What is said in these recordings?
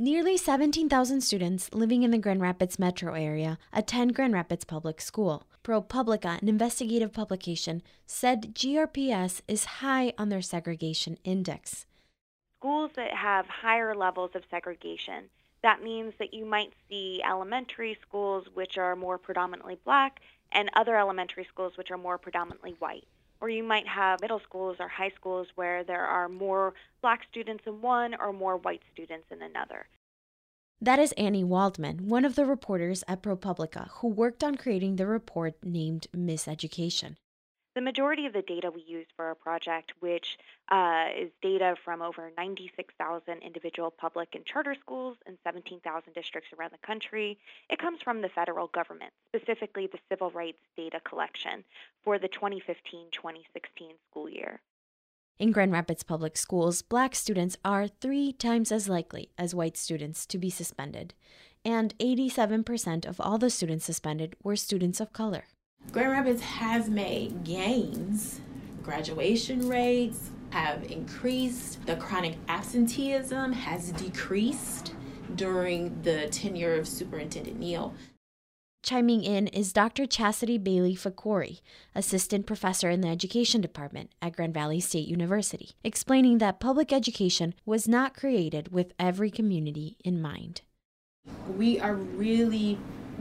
Nearly 17,000 students living in the Grand Rapids metro area attend Grand Rapids Public School. ProPublica, an investigative publication, said GRPS is high on their segregation index. Schools that have higher levels of segregation, that means that you might see elementary schools which are more predominantly black and other elementary schools which are more predominantly white. Or you might have middle schools or high schools where there are more black students in one or more white students in another. That is Annie Waldman, one of the reporters at ProPublica, who worked on creating the report named Miseducation. The majority of the data we use for our project, which is data from over 96,000 individual public and charter schools in 17,000 districts around the country, it comes from the federal government, specifically the Civil Rights Data Collection for the 2015-2016 school year. In Grand Rapids Public Schools, black students are 3 times as likely as white students to be suspended, and 87% of all the students suspended were students of color. Grand Rapids has made gains. Graduation rates have increased. The chronic absenteeism has decreased during the tenure of Superintendent Neal. Chiming in is Dr. Chastity Bailey Fakori, assistant professor in the education department at Grand Valley State University, explaining that public education was not created with every community in mind. We are really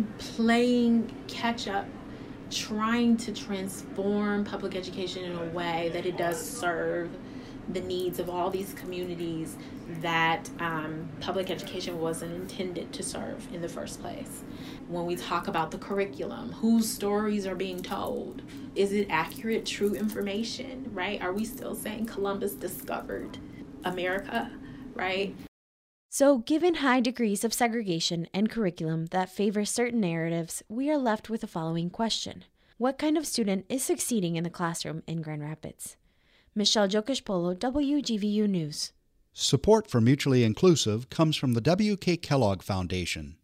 playing catch up, trying to transform public education in a way that it does serve the needs of all these communities that public education wasn't intended to serve in the first place. When we talk about the curriculum, whose stories are being told? Is it accurate, true information, right? Are we still saying Columbus discovered America, right? So, given high degrees of segregation and curriculum that favor certain narratives, we are left with the following question. What kind of student is succeeding in the classroom in Grand Rapids? Michelle Jokish-Polo, WGVU News. Support for Mutually Inclusive comes from the W.K. Kellogg Foundation.